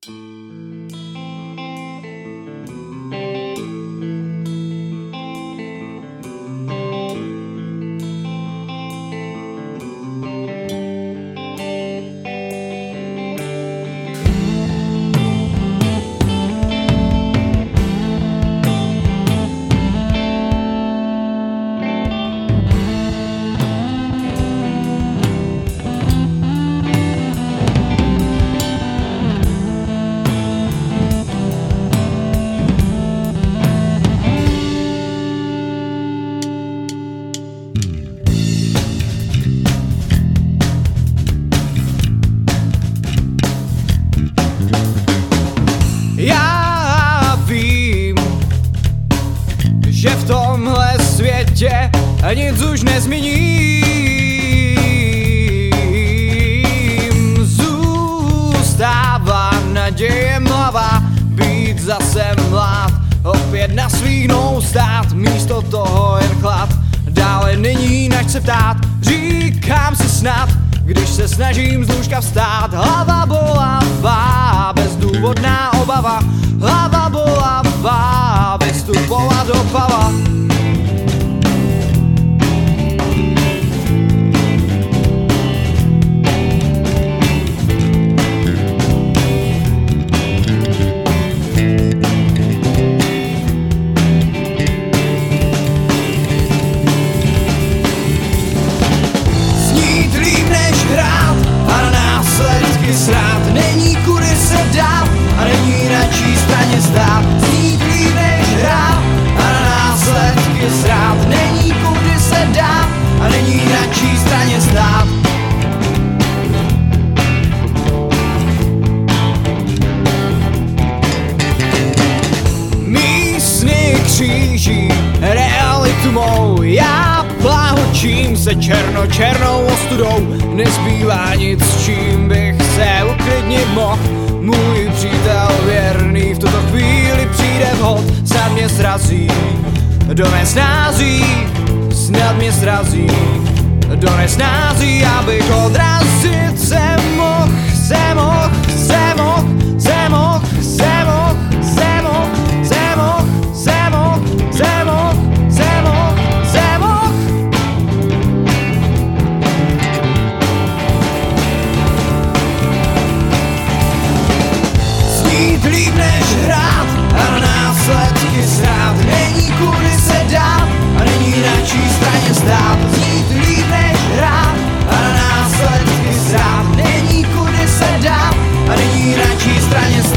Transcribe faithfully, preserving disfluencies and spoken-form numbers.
Já vím, že v tomhle světě nic už nezměním. Zůstává naděje mlhavá, být zase mlád, opět na svých nohou stát, místo toho jen chlad. Dále není nač se ptát, říkám si snad, když se snažím z lůžka vstát. Hlava bolavá, bezdůvodná obava, hlava bolavá, vystupovat do pava. Snít líp než hrát a na následky srát, není kudy se dát a není na čí straně stát. Snít líp než hrát a na následky srát, není kudy se dát a není na čí straně stát. Mí sny kříží realitu mou, já pláhočím se černo černou ostudou. Nezbývá nic, s čím bych se uklidnit mohl. Můj přítel věrný v tuto chvíli přijde vhod, snad mě srazí do nesnází, snad mě srazí do nesnází, abych odrazit se mohl, se mohl, se mohl, se mohl, se mohl, se mohl, se mohl, se mohl, se mohl, se mohl, se mohl. Snít líp než hrát a na následky srát, není kudy se dát a není na čí straně stát. Snít líp než hrát a na následky srát, není kudy se dát a není na čí straně stát.